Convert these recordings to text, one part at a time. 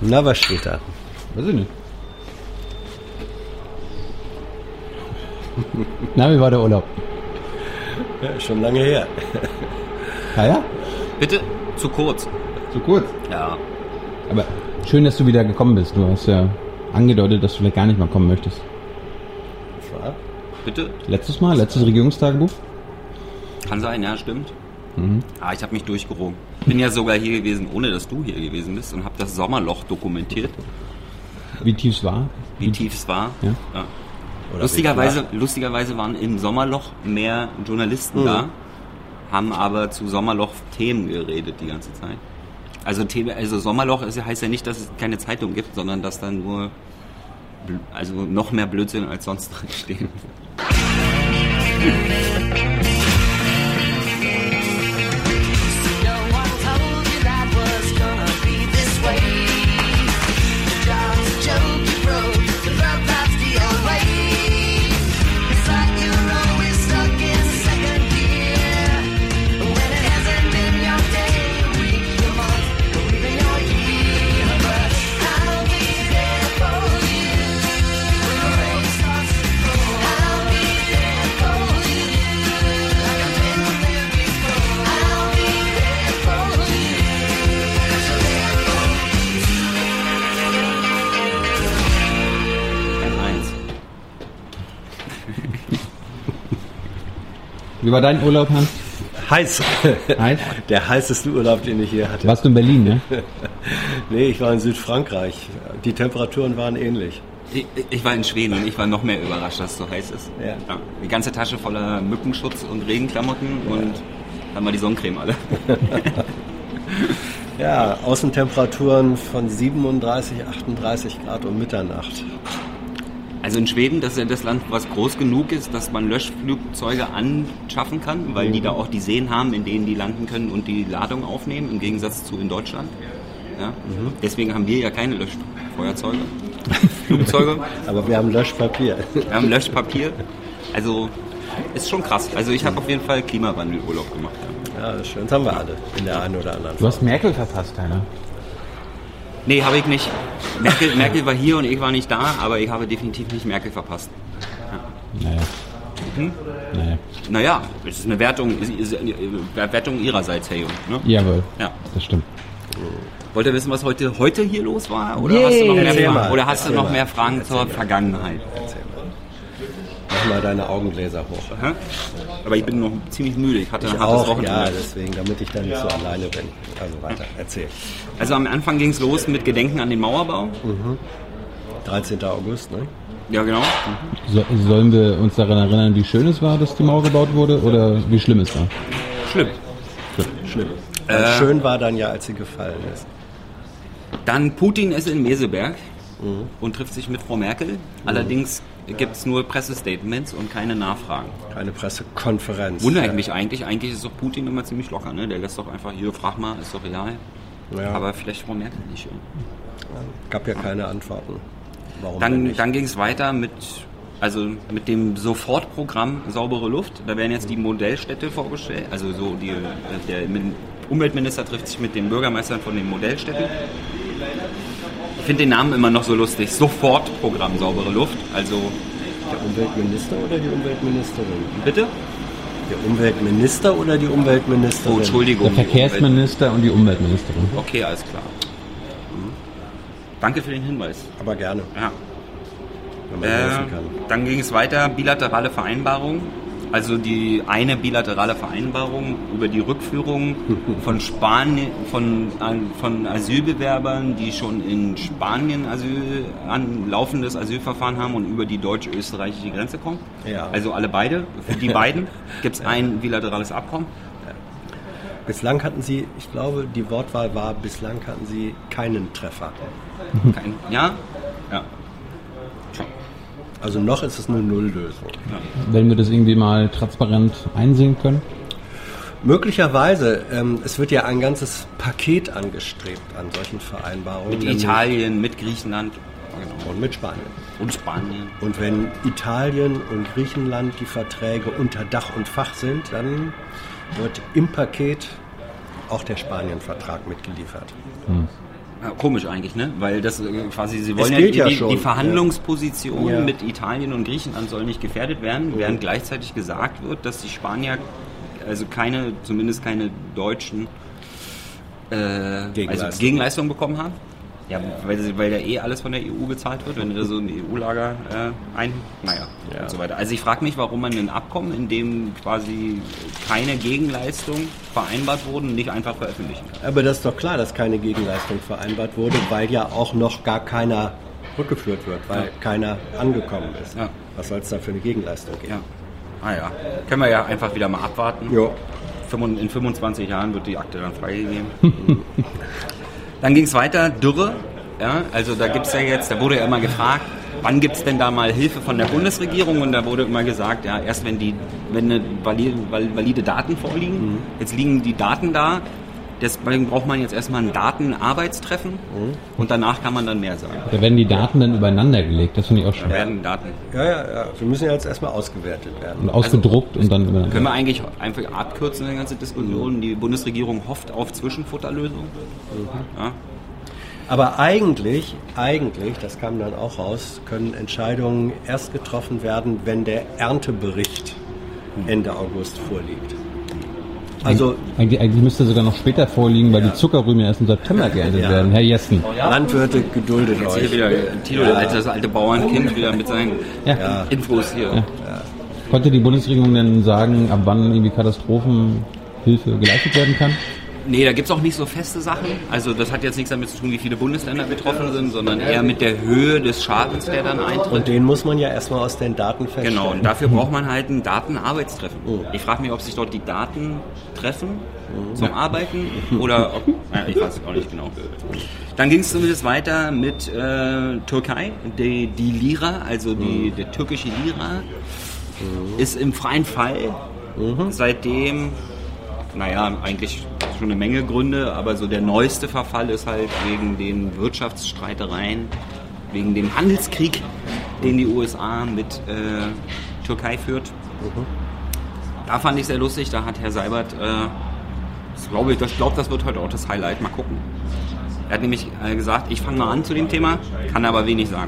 Na, was steht da? Weiß ich nicht. Na, wie war der Urlaub? Ja, schon lange her. Ja? Bitte? Zu kurz. Zu kurz? Ja. Aber schön, dass du wieder gekommen bist. Du hast ja angedeutet, dass du vielleicht gar nicht mal kommen möchtest. Was war? Bitte? Letztes Regierungstagebuch? Kann sein, ja, stimmt. Ich habe mich durchgerungen. Bin ja sogar hier gewesen, ohne dass du hier gewesen bist und habe das Sommerloch dokumentiert. Wie tief es war? Wie tief es war. Ja. Ja. Oder Lustigerweise waren im Sommerloch mehr Journalisten da, haben aber zu Sommerloch-Themen geredet die ganze Zeit. Also Sommerloch heißt ja nicht, dass es keine Zeitung gibt, sondern dass dann nur noch mehr Blödsinn als sonst drin stehen. Wie war dein Urlaub, Hans? Heiß. Heiß? Der heißeste Urlaub, den ich hier hatte. Warst du in Berlin, ne? Nee, ich war in Südfrankreich. Die Temperaturen waren ähnlich. Ich war in Schweden und ich war noch mehr überrascht, dass es so heiß ist. Ja. Ja, die ganze Tasche voller Mückenschutz und Regenklamotten und dann war die Sonnencreme alle. Ja, Außentemperaturen von 37, 38 Grad um Mitternacht. Also in Schweden, das ist ja das Land, was groß genug ist, dass man Löschflugzeuge anschaffen kann, weil die da auch die Seen haben, in denen die landen können und die Ladung aufnehmen, im Gegensatz zu in Deutschland. Ja? Deswegen haben wir ja keine Löschfeuerzeuge, Flugzeuge. Aber wir haben Löschpapier. Wir haben Löschpapier. Also ist schon krass. Also ich habe auf jeden Fall Klimawandelurlaub gemacht. Ja, das ist schön. Das haben wir alle in der einen oder anderen Du hast Merkel verpasst, Heiner. Nee, habe ich nicht. Merkel war hier und ich war nicht da, aber ich habe definitiv nicht Merkel verpasst. Naja. Naja. Naja, es ist eine Wertung ihrerseits, Herr Jung. Ne? Jawohl, Ja. das stimmt. Wollt ihr wissen, was heute hier los war? Oder hast du noch mehr Fragen zur Vergangenheit? Mach mal deine Augengläser hoch. Aha. Aber ich bin noch ziemlich müde. Ich hatte ein Ich hartes auch, Wochenende. ja, deswegen, damit ich dann nicht so alleine bin. Also weiter, erzähl. Also am Anfang ging es los mit Gedenken an den Mauerbau. 13. August, ne? Ja, genau. Sollen wir uns daran erinnern, wie schön es war, dass die Mauer gebaut wurde, oder wie schlimm es war? Schlimm. Schlimm. Weil schön war dann ja, als sie gefallen ist. Dann Putin ist in Meseberg und trifft sich mit Frau Merkel. Allerdings gibt es nur Pressestatements und keine Nachfragen. Keine Pressekonferenz. Wundere ich mich eigentlich. Eigentlich ist doch Putin immer ziemlich locker. Ne? Der lässt doch einfach, hier, frag mal, ist doch real. Ja. Aber vielleicht Frau Merkel nicht. Gab ja keine Antworten. Warum denn nicht? Dann ging es weiter mit dem Sofortprogramm Saubere Luft. Da werden jetzt die Modellstädte vorgestellt. Also so der Umweltminister trifft sich mit den Bürgermeistern von den Modellstädten. Ich finde den Namen immer noch so lustig. Sofortprogramm Saubere Luft. Also Der Umweltminister oder die Umweltministerin? bitte? Der Umweltminister oder die Umweltministerin? Oh, Entschuldigung. Der Verkehrsminister und die Umweltministerin. Okay, alles klar. Danke für den Hinweis. Aber gerne, Ja. wenn man helfen kann. Dann ging es weiter, bilaterale Vereinbarung. Also die eine bilaterale Vereinbarung über die Rückführung von Spanien, von Asylbewerbern, die schon in Spanien ein laufendes Asylverfahren haben und über die deutsch-österreichische Grenze kommen. Ja. Also für die beiden gibt es ein bilaterales Abkommen. Bislang hatten sie, ich glaube, die Wortwahl war, bislang hatten sie keinen Treffer. Ja? Also noch ist es eine Nulllösung. Wenn wir das irgendwie mal transparent einsehen können. Möglicherweise, es wird ja ein ganzes Paket angestrebt an solchen Vereinbarungen. Mit nämlich- Italien, mit Griechenland Und mit Spanien. und Spanien. Und wenn Italien und Griechenland die Verträge unter Dach und Fach sind, dann wird im Paket auch der Spanien-Vertrag mitgeliefert. Komisch eigentlich, ne? Weil das quasi, sie wollen die Verhandlungsposition mit Italien und Griechenland soll nicht gefährdet werden, während gleichzeitig gesagt wird, dass die Spanier also zumindest keine deutschen Gegenleistungen bekommen haben. Ja, weil ja alles von der EU bezahlt wird, wenn du da so ein EU-Lager und so weiter. Also ich frage mich, warum man ein Abkommen, in dem quasi keine Gegenleistung vereinbart wurde, nicht einfach veröffentlichen kann. Aber das ist doch klar, dass keine Gegenleistung vereinbart wurde, weil ja auch noch gar keiner rückgeführt wird, weil keiner angekommen ist. Ja. Was soll es da für eine Gegenleistung geben? Ja. Können wir ja einfach wieder mal abwarten. Jo. In 25 Jahren wird die Akte dann freigegeben. Dann ging es weiter, Dürre. Ja, also da wurde ja immer gefragt, wann gibt es denn da mal Hilfe von der Bundesregierung? Und da wurde immer gesagt, ja, erst wenn valide Daten vorliegen. Jetzt liegen die Daten da. Deswegen braucht man jetzt erstmal ein Datenarbeitstreffen und danach kann man dann mehr sagen. Da werden die Daten dann übereinander gelegt, das finde ich auch schön. Da werden Daten. Ja. Wir müssen ja jetzt erstmal ausgewertet werden. Und ausgedruckt und dann übereinander. Können wir eigentlich einfach abkürzen, die ganze Diskussion? Die Bundesregierung hofft auf Zwischenfutterlösungen. Ja. Aber eigentlich, das kam dann auch raus, können Entscheidungen erst getroffen werden, wenn der Erntebericht Ende August vorliegt. Also eigentlich müsste sogar noch später vorliegen, weil die Zuckerrüben erst im September geerntet werden. Herr Jessen. Landwirte, geduldet jetzt euch. Hier wieder Tilo, das alte Bauernkind, wieder mit seinen Infos hier. Ja. Konnte die Bundesregierung denn sagen, ab wann irgendwie Katastrophenhilfe geleistet werden kann? Nee, da gibt es auch nicht so feste Sachen. Also das hat jetzt nichts damit zu tun, wie viele Bundesländer betroffen sind, sondern eher mit der Höhe des Schadens, der dann eintritt. Und den muss man ja erstmal aus den Daten feststellen. Genau, und dafür braucht man halt ein Datenarbeitstreffen. Ich frage mich, ob sich dort die Daten treffen zum Arbeiten oder ob... ich weiß es auch nicht genau. Dann ging es zumindest weiter mit Türkei. Die Lira, also der türkische Lira, ist im freien Fall. Seitdem... eigentlich schon eine Menge Gründe, aber so der neueste Verfall ist halt wegen den Wirtschaftsstreitereien, wegen dem Handelskrieg, den die USA mit Türkei führt. Da fand ich sehr lustig, da hat Herr Seibert, ich glaube, das wird heute auch das Highlight, mal gucken. Er hat nämlich gesagt, ich fange mal an zu dem Thema, kann aber wenig sagen.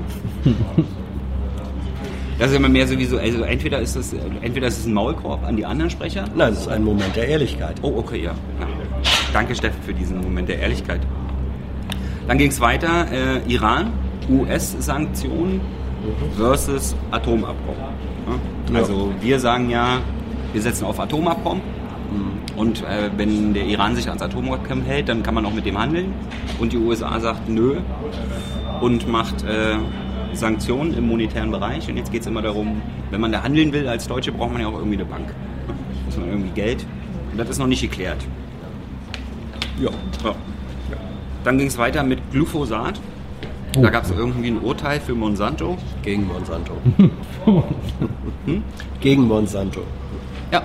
Das ist immer mehr sowieso, also entweder ist es ein Maulkorb an die anderen Sprecher. Nein, es ist ein Moment der Ehrlichkeit. Oh, okay, ja. Danke, Steffen, für diesen Moment der Ehrlichkeit. Dann ging es weiter, Iran, US-Sanktionen versus Atomabkommen. Ja? Also wir sagen ja, wir setzen auf Atomabkommen und wenn der Iran sich ans Atomabkommen hält, dann kann man auch mit dem handeln. Und die USA sagt nö und macht... Sanktionen im monetären Bereich und jetzt geht es immer darum, wenn man da handeln will als Deutsche, braucht man ja auch irgendwie eine Bank. Muss man irgendwie Geld und das ist noch nicht geklärt. Ja. Dann ging es weiter mit Glyphosat. Da gab es irgendwie ein Urteil für Monsanto. Gegen Monsanto. Gegen Monsanto. Ja.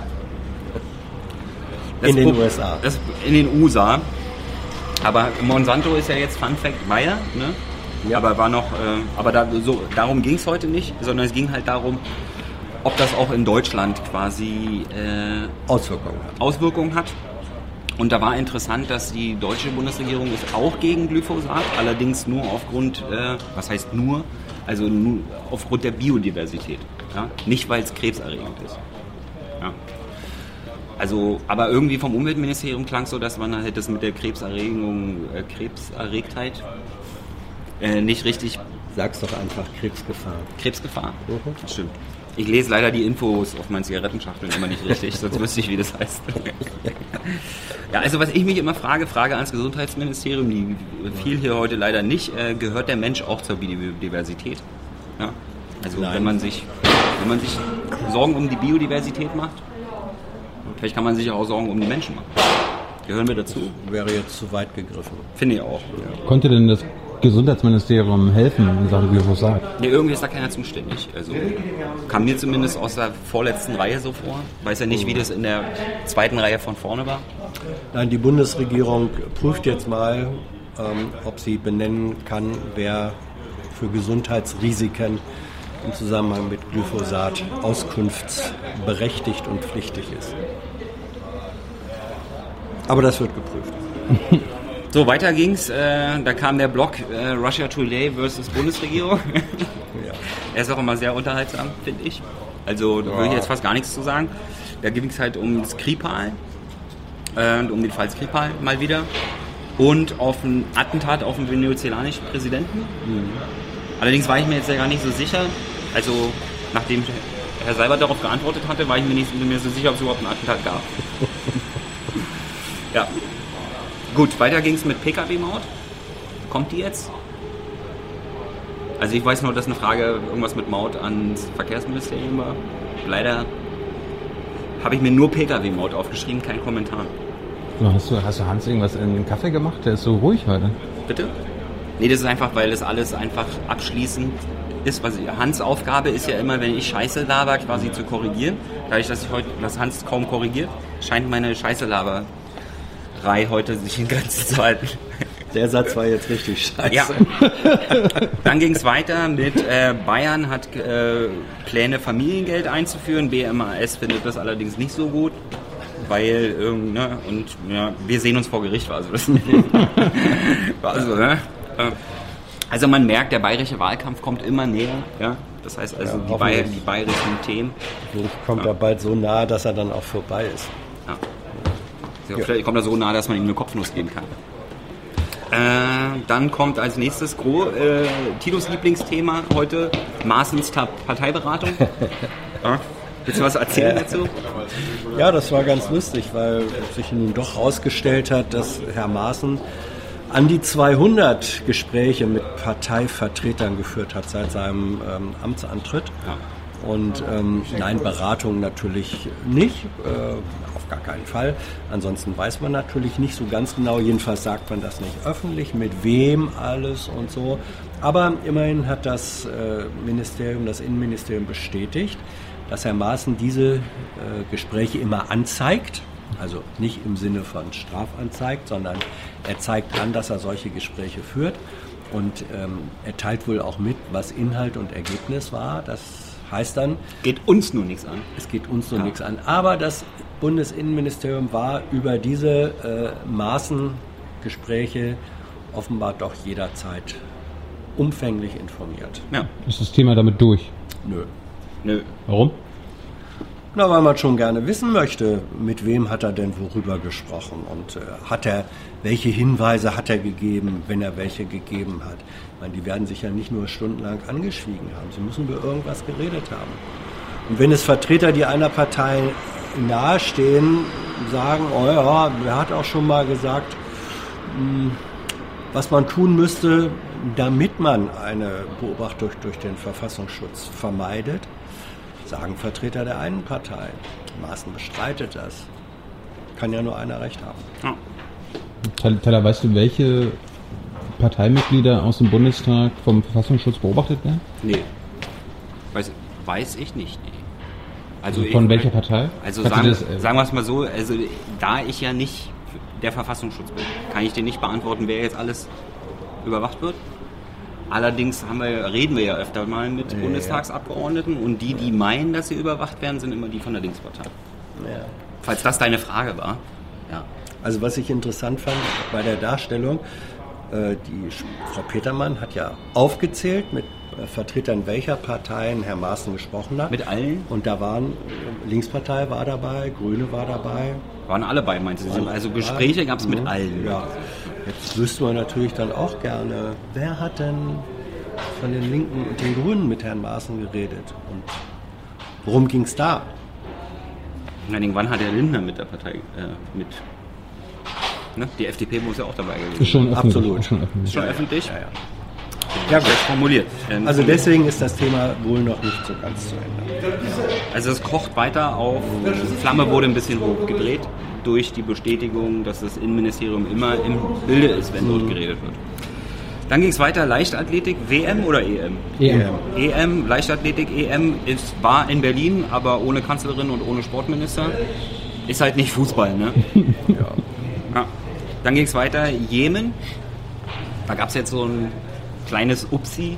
In den USA. In den USA. Aber Monsanto ist ja jetzt Fun Fact Bayer, ne? Ja. Aber darum ging es heute nicht, sondern es ging halt darum, ob das auch in Deutschland quasi Auswirkungen hat. Und da war interessant, dass die deutsche Bundesregierung ist auch gegen Glyphosat, allerdings nur aufgrund, also nur aufgrund der Biodiversität. Ja? Nicht, weil es krebserregend ist. Ja. Also, aber irgendwie vom Umweltministerium klang es so, dass man halt das mit der Krebserregtheit nicht richtig... Sag's doch einfach, Krebsgefahr. Krebsgefahr? Das stimmt. Ich lese leider die Infos auf meinen Zigarettenschachteln immer nicht richtig, sonst wüsste ich, wie das heißt. Ja, also was ich mich immer Frage ans Gesundheitsministerium, die fiel hier heute leider nicht, gehört der Mensch auch zur Biodiversität? Ja? Also wenn man sich Sorgen um die Biodiversität macht, vielleicht kann man sich auch Sorgen um die Menschen machen. Gehören wir dazu? Wäre jetzt zu weit gegriffen. Finde ich auch. Ja. Konnte denn das Gesundheitsministerium helfen in Sachen Glyphosat? Nee, irgendwie ist da keiner zuständig. Also kam mir zumindest aus der vorletzten Reihe so vor. Weiß ja nicht, wie das in der zweiten Reihe von vorne war. Nein, die Bundesregierung prüft jetzt mal, ob sie benennen kann, wer für Gesundheitsrisiken im Zusammenhang mit Glyphosat auskunftsberechtigt und pflichtig ist. Aber das wird geprüft. So, weiter ging's. Da kam der Blog Russia Today versus Bundesregierung. Ja. Er ist auch immer sehr unterhaltsam, finde ich. Also da würde ich jetzt fast gar nichts zu sagen. Da ging es halt um Skripal, um den Fall Skripal mal wieder und auf ein Attentat auf den venezolanischen Präsidenten. Allerdings war ich mir jetzt ja gar nicht so sicher. Also nachdem Herr Seibert darauf geantwortet hatte, war ich mir nicht mehr so sicher, ob es überhaupt ein Attentat gab. Ja. Gut, weiter ging es mit Pkw-Maut. Kommt die jetzt? Also ich weiß nur, dass eine Frage irgendwas mit Maut ans Verkehrsministerium war. Leider habe ich mir nur Pkw-Maut aufgeschrieben, kein Kommentar. Hast du Hans irgendwas in den Kaffee gemacht? Der ist so ruhig heute. Bitte? Nee, das ist einfach, weil das alles einfach abschließend ist. Hans' Aufgabe ist ja immer, wenn ich Scheiße laber, quasi zu korrigieren. Dadurch, dass Hans kaum korrigiert, scheint meine Scheiße-Laberei heute sich in Grenzen zu halten. Der Satz war jetzt richtig scheiße. Ja. Dann ging es weiter mit Bayern hat Pläne, Familiengeld einzuführen. BMAS findet das allerdings nicht so gut, weil wir sehen uns vor Gericht. Also man merkt, der bayerische Wahlkampf kommt immer näher. Ja? Das heißt also, die bayerischen Themen. Kommt er bald so nah, dass er dann auch vorbei ist. Ja. Vielleicht kommt er so nah, dass man ihm eine Kopfnuss geben kann. Dann kommt als nächstes Titos Lieblingsthema heute, Maaßens Parteiberatung. Ja, willst du was erzählen dazu? Ja, das war ganz lustig, weil sich nun doch herausgestellt hat, dass Herr Maaßen an die 200 Gespräche mit Parteivertretern geführt hat seit seinem Amtsantritt. Ja. Und nein, Beratung natürlich nicht, auf gar keinen Fall. Ansonsten weiß man natürlich nicht so ganz genau, jedenfalls sagt man das nicht öffentlich, mit wem alles und so. Aber immerhin hat das Innenministerium bestätigt, dass Herr Maaßen diese Gespräche immer anzeigt. Also nicht im Sinne von strafanzeigt, sondern er zeigt an, dass er solche Gespräche führt. Und er teilt wohl auch mit, was Inhalt und Ergebnis war. Das heißt dann... Geht uns nur nichts an. Es geht uns nur nichts an. Aber das Bundesinnenministerium war über diese Maaßen-Gespräche offenbar doch jederzeit umfänglich informiert. Ja. Ist das Thema damit durch? Nö. Warum? Na, weil man schon gerne wissen möchte, mit wem hat er denn worüber gesprochen und welche Hinweise hat er gegeben, wenn er welche gegeben hat. Ich meine, die werden sich ja nicht nur stundenlang angeschwiegen haben, sie müssen über irgendwas geredet haben. Und wenn es Vertreter, die einer Partei nahestehen, sagen, oh ja, er hat auch schon mal gesagt, was man tun müsste, damit man eine Beobachtung durch den Verfassungsschutz vermeidet, sagen Vertreter der einen Partei. Maaßen bestreitet das. Kann ja nur einer recht haben. Ja. Tyler, weißt du, welche Parteimitglieder aus dem Bundestag vom Verfassungsschutz beobachtet werden? Nee. Weiß ich nicht. Nee. Also von welcher Partei? Also sagen wir es mal so, also da ich ja nicht der Verfassungsschutz bin, kann ich dir nicht beantworten, wer jetzt alles überwacht wird. Allerdings reden wir ja öfter mal mit Bundestagsabgeordneten und die meinen, dass sie überwacht werden, sind immer die von der Linkspartei. Ja. Falls das deine Frage war. Ja. Also was ich interessant fand bei der Darstellung, die Frau Petermann hat ja aufgezählt, mit Vertretern welcher Parteien Herr Maaßen gesprochen hat. Mit allen? Und da waren, Linkspartei war dabei, Grüne war dabei. Waren alle bei, meinst du? Also Gespräche gab es mit allen. Ja. Jetzt wüsste man natürlich dann auch gerne, wer hat denn von den Linken und den Grünen mit Herrn Maaßen geredet und worum ging es da? Wann hat Herr Lindner mit der Partei ne? Die FDP muss ja auch dabei gewesen. Ist schon öffentlich. Absolut. Ist schon öffentlich. Ist schon öffentlich? Ja. Ja, gut formuliert. Also deswegen ist das Thema wohl noch nicht so ganz zu Ende. Also es kocht weiter auf, die Flamme wurde ein bisschen hochgedreht durch die Bestätigung, dass das Innenministerium immer im Bilde ist, wenn dort geredet wird. Dann ging es weiter, Leichtathletik, WM oder EM? EM, Leichtathletik, EM war in Berlin, aber ohne Kanzlerin und ohne Sportminister. Ist halt nicht Fußball, ne? Ja. Dann ging es weiter, Jemen. Da gab es jetzt so ein kleines Upsi.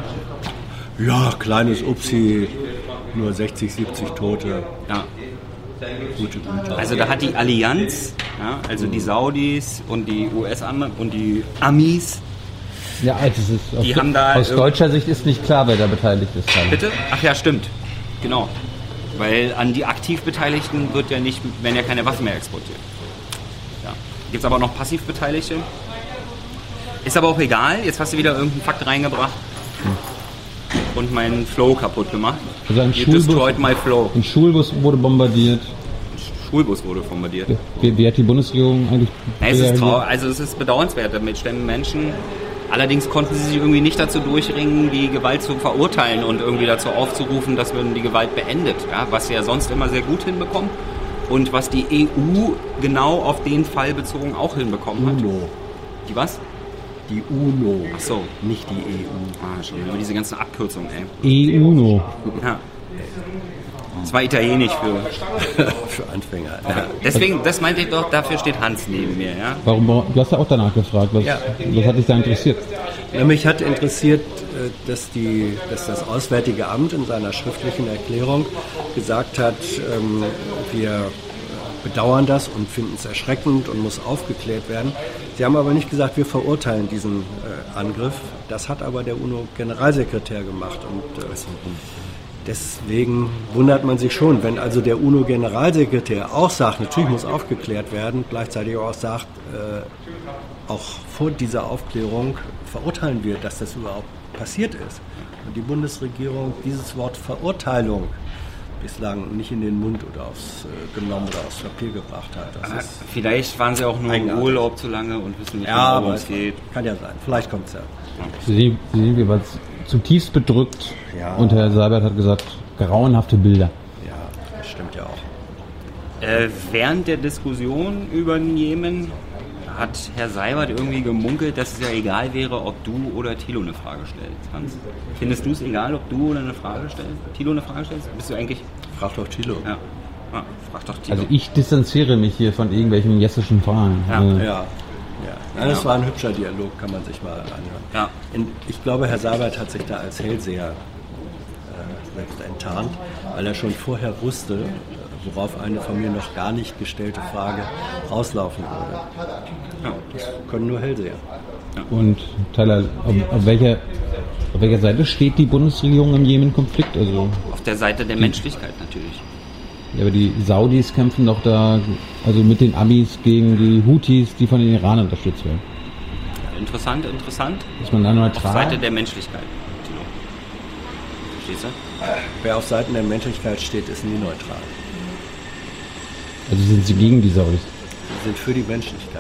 Ja, kleines Upsi, nur 60, 70 Tote. Ja. Gute Güte. Also da hat die Allianz, ja, also die Saudis und die US-Amis und die Amis. Ja, also es ist Die haben da aus deutscher Sicht ist nicht klar, wer da beteiligt ist. Bitte? Ach ja, stimmt. Genau. Weil an die aktiv Beteiligten werden ja keine Waffen mehr exportiert. Ja. Gibt es aber auch noch passiv Beteiligte. Ist aber auch egal. Jetzt hast du wieder irgendeinen Fakt reingebracht und meinen Flow kaputt gemacht. Also ein You destroyed my flow. Ein Schulbus wurde bombardiert. Schulbus wurde bombardiert. Wie hat die Bundesregierung eigentlich... Es ist bedauernswert. Damit stemmen Menschen. Allerdings konnten sie sich irgendwie nicht dazu durchringen, die Gewalt zu verurteilen und irgendwie dazu aufzurufen, dass man die Gewalt beendet. Ja, was sie ja sonst immer sehr gut hinbekommt und was die EU genau auf den Fall bezogen auch hinbekommen hat. UNO. Die was? Die UNO. Ach so. Nicht die EU. Ah, schon immer diese ganzen Abkürzungen, ey. EU-UNO. Ja. Das war italienisch Für Anfänger. Ja. Deswegen, das meinte ich doch, dafür steht Hans neben mir, ja. Du hast ja auch danach gefragt, was hat dich da interessiert? Ja, mich hat interessiert, dass das Auswärtige Amt in seiner schriftlichen Erklärung gesagt hat, wir bedauern das und finden es erschreckend und muss aufgeklärt werden. Sie haben aber nicht gesagt, wir verurteilen diesen Angriff. Das hat aber der UNO-Generalsekretär gemacht. Und deswegen wundert man sich schon, wenn also der UNO-Generalsekretär auch sagt, natürlich muss aufgeklärt werden, gleichzeitig auch sagt, auch vor dieser Aufklärung verurteilen wir, dass das überhaupt passiert ist. Und die Bundesregierung dieses Wort Verurteilung bislang nicht in den Mund oder genommen oder aufs Papier gebracht hat. Vielleicht waren sie auch nur im Urlaub zu lange und wissen nicht, worum es geht. Kann ja sein. Vielleicht kommt es ja. Sie sind jeweils zutiefst bedrückt und Herr Seibert hat gesagt, grauenhafte Bilder. Ja, das stimmt ja auch. Während der Diskussion über den Jemen hat Herr Seibert irgendwie gemunkelt, dass es ja egal wäre, ob du oder Thilo eine Frage stellst. Hans, findest du es egal, ob du oder Thilo eine Frage stellst? Bist du eigentlich... Frag doch Thilo. Ja. Frag doch Thilo. Also ich distanziere mich hier von irgendwelchen jessischen Fragen. Ja. Nein, das war ein hübscher Dialog, kann man sich mal anhören. Ja. Ich glaube, Herr Seibert hat sich da als Hellseher selbst enttarnt, weil er schon vorher wusste, worauf eine von mir noch gar nicht gestellte Frage rauslaufen würde. Ja, das können nur Hellseher. Und Tyler, auf welcher Seite steht die Bundesregierung im Jemen-Konflikt? Also auf der Seite der Menschlichkeit natürlich. Ja, aber die Saudis kämpfen doch da, also mit den Amis gegen die Houthis, die von den Iran unterstützt werden. Interessant. Ist man da neutral? Auf Seite der Menschlichkeit. Verstehst du? Wer auf Seiten der Menschlichkeit steht, ist nie neutral. Also sind Sie gegen die Saudis? Sie sind für die Menschlichkeit.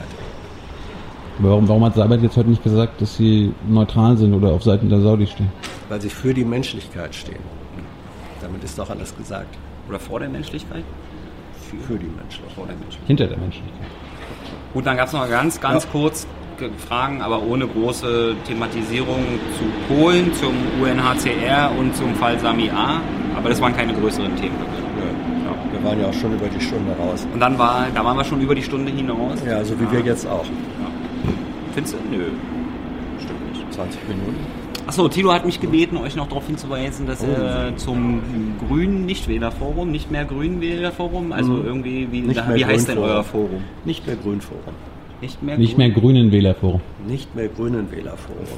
Warum hat Seibert jetzt heute nicht gesagt, dass Sie neutral sind oder auf Seiten der Saudis stehen? Weil sie für die Menschlichkeit stehen. Damit ist doch alles gesagt. Oder vor der Menschlichkeit? Für die Menschlichkeit. Vor der Menschlichkeit. Hinter der Menschlichkeit. Gut, dann gab es noch ganz kurz Fragen, aber ohne große Thematisierung zu Polen, zum UNHCR und zum Fall Sami A. Aber das waren keine größeren Themen. Ja, wir waren ja auch schon über die Stunde raus. Und da waren wir schon über die Stunde hinaus. Ja, so wie wir jetzt auch. Ja. Findest du? Nö. Stimmt nicht. 20 Minuten. Achso, Thilo hat mich gebeten, euch noch darauf hinzuweisen, dass zum Grünen Nichtwählerforum, nicht mehr Grünenwählerforum, also irgendwie, wie heißt denn euer Forum? Nicht mehr Grünforum. Nicht mehr Grünenwählerforum. Nicht mehr Grünenwählerforum.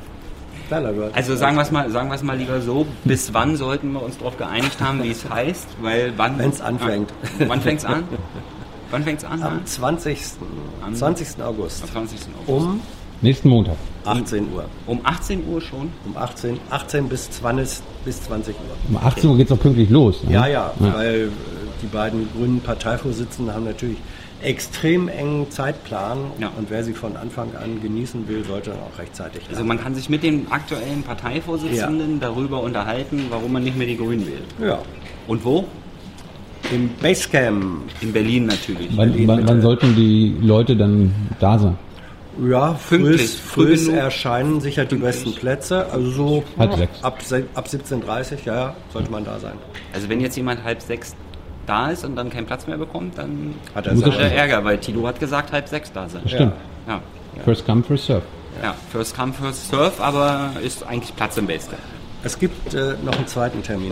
Also sagen wir es mal lieber so, bis wann sollten wir uns darauf geeinigt haben, wie es heißt? Weil wann... Wenn es anfängt. Wann fängt es an? Wann fängt es an? Am 20. August. Am 20. August. Um... Nächsten Montag. 18 Uhr. Um 18 Uhr schon? Um 18 bis 20 Uhr. Um 18 Uhr geht es auch pünktlich los. Ne? Ja, weil die beiden grünen Parteivorsitzenden haben natürlich extrem engen Zeitplan und wer sie von Anfang an genießen will, sollte dann auch rechtzeitig Also man kann sich mit den aktuellen Parteivorsitzenden darüber unterhalten, warum man nicht mehr die Grünen wählt. Ja. Und wo? Im Basecamp. In Berlin natürlich. Wann sollten die Leute dann da sein? Ja, früh erscheinen sicher die besten Plätze. Also so ab 17:30, sollte man da sein. Also wenn jetzt jemand 5:30 da ist und dann keinen Platz mehr bekommt, dann hat er Ärger, weil Tilo hat gesagt 5:30 da sein. Stimmt. Ja. First come, first serve. Ja, first come, first serve, aber ist eigentlich Platz im Basecamp. Es gibt noch einen zweiten Termin.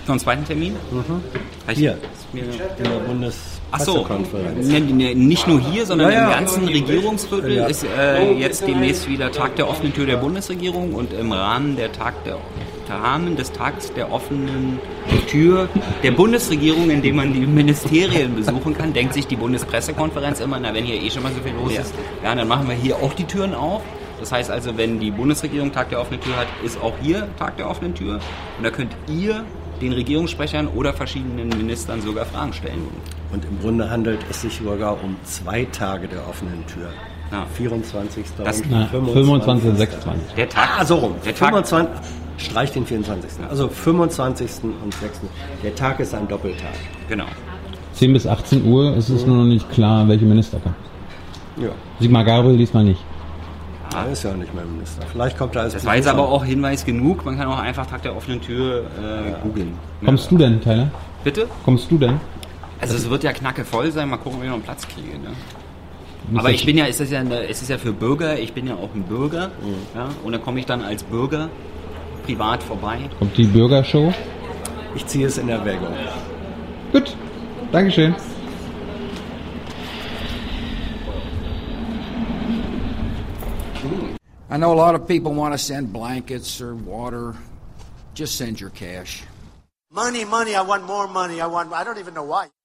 noch einen zweiten Termin? Hier, in der Bundespressekonferenz. Nicht nur hier, sondern Ja, im ja. ganzen Regierungsviertel Ja. ist jetzt demnächst wieder Tag der offenen Tür der Bundesregierung und im Rahmen des Tags der offenen Tür der Bundesregierung, in dem man die Ministerien besuchen kann, denkt sich die Bundespressekonferenz immer, na, wenn hier schon mal so viel los ist, ja, dann machen wir hier auch die Türen auf. Das heißt also, wenn die Bundesregierung Tag der offenen Tür hat, ist auch hier Tag der offenen Tür. Und da könnt ihr den Regierungssprechern oder verschiedenen Ministern sogar Fragen stellen. Und im Grunde handelt es sich sogar um 2 Tage der offenen Tür. Ja. 24. Das- und 25. 26. Der Tag, So rum. Der Tag, 25, streich den 24. Also 25. und 6. Der Tag ist ein Doppeltag. genau. 10 bis 18 Uhr ist es nur noch nicht klar, welche Minister kommen. Ja, Sigmar Gabriel diesmal nicht. er ist ja nicht mehr Minister. Vielleicht kommt er als Das war jetzt Besucher. aber auch Hinweis genug. Man kann auch einfach Tag der offenen Tür googeln. Kommst du denn, Tyler? Bitte? Kommst du denn? Also es wird ja knacke voll sein. Mal gucken, ob ich noch einen Platz kriege. Ne? Nicht Aber so- ich bin ja, es ist ja für Bürger. Ich bin ja auch ein Bürger. Ja? Und dann komme ich dann als Bürger privat vorbei. Kommt die Bürgershow? Ich ziehe es in Erwägung. Gut, Dankeschön. I know a lot of people want to send blankets or water. Just send your cash. Money, money, I want more money. I don't even know why.